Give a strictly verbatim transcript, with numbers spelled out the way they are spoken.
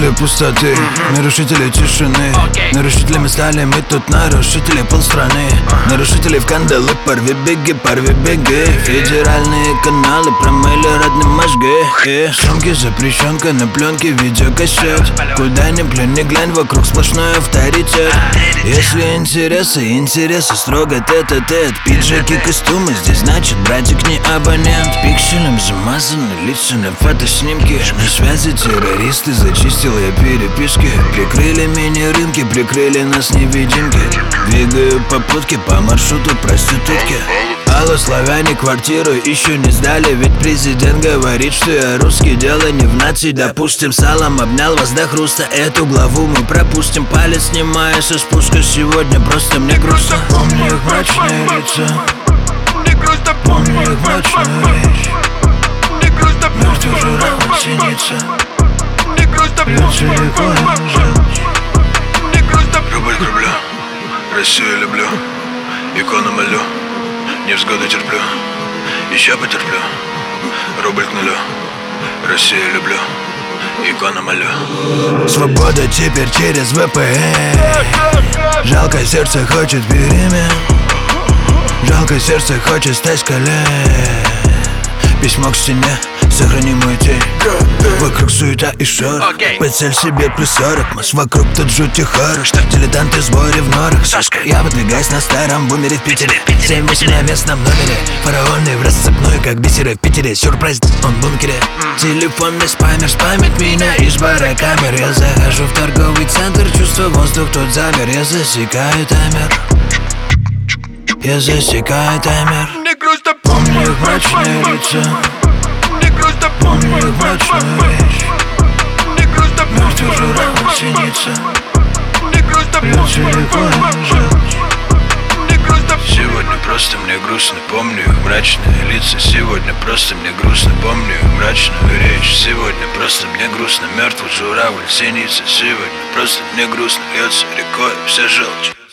Нарушители пустоты, mm-hmm. нарушители тишины, okay. Нарушителями стали мы тут, нарушители полстраны, uh-huh. Нарушители в кандалы, порви, беги, порви, беги. Федеральные каналы промыли родные мозги. И сумки, запрещенка на пленке, видеокассет. Куда ни плюнь, не глянь, вокруг сплошной авторитет. Если интересы, интересы строго тет-а-тет. Пиджаки, костюмы, здесь значит братик не абонент. Пикселем замазаны лица на фотоснимки. На связи террористы, зачистил я переписки. Прикрыли мини-рынки, прикрыли нас невидимки. Двигаю попутки по маршруту проститутки. Алло, славяне, квартиру еще не сдали. Ведь президент говорит, что я русский. Дело не в нации, допустим. Салом обнял вас до хруста. Эту главу мы пропустим. Палец снимая со спуска. Сегодня просто мне грустно. Помню их мрачные лица. Помню их мрачную речь. Мертвый журавль синица. Льется рекой желчь. Рубль к рублю, Россию люблю, икону молю, невзгоды терплю, еще потерплю. Рубль к нулю, Россию люблю, икону молю. Свобода теперь через вэ пэ эн. Жалко сердце хочет перемен. Жалко сердце хочет стать с колен. Письмо к стене, сохрани мою тень. Вокруг суета и шорох, okay. Поцель себе плюс сорок. Масс вокруг тут жуть и хоррор. Дилетанты в сборе в норах. Сашка, я выдвигаюсь на старом бумере в Питере. семь восемь на местном номере. Фараоны в рассыпной, как бисеры в Питере. Сюрприз, он в бункере. Телефонный спамер спамит меня из бара камер. Я захожу в торговый центр, чувствую воздух, тут замер. Я засекаю таймер. Я засекаю таймер. Помню их мрачные лица. Помню их мрачную речь. Мертвый журавль синица. Льется рекой желчь. Сегодня просто мне грустно, помню их мрачные лица. Сегодня просто мне грустно, помню их мрачную речь. Сегодня просто мне грустно, мертвый журавль синица. Сегодня просто мне грустно, льется рекой вся желчь.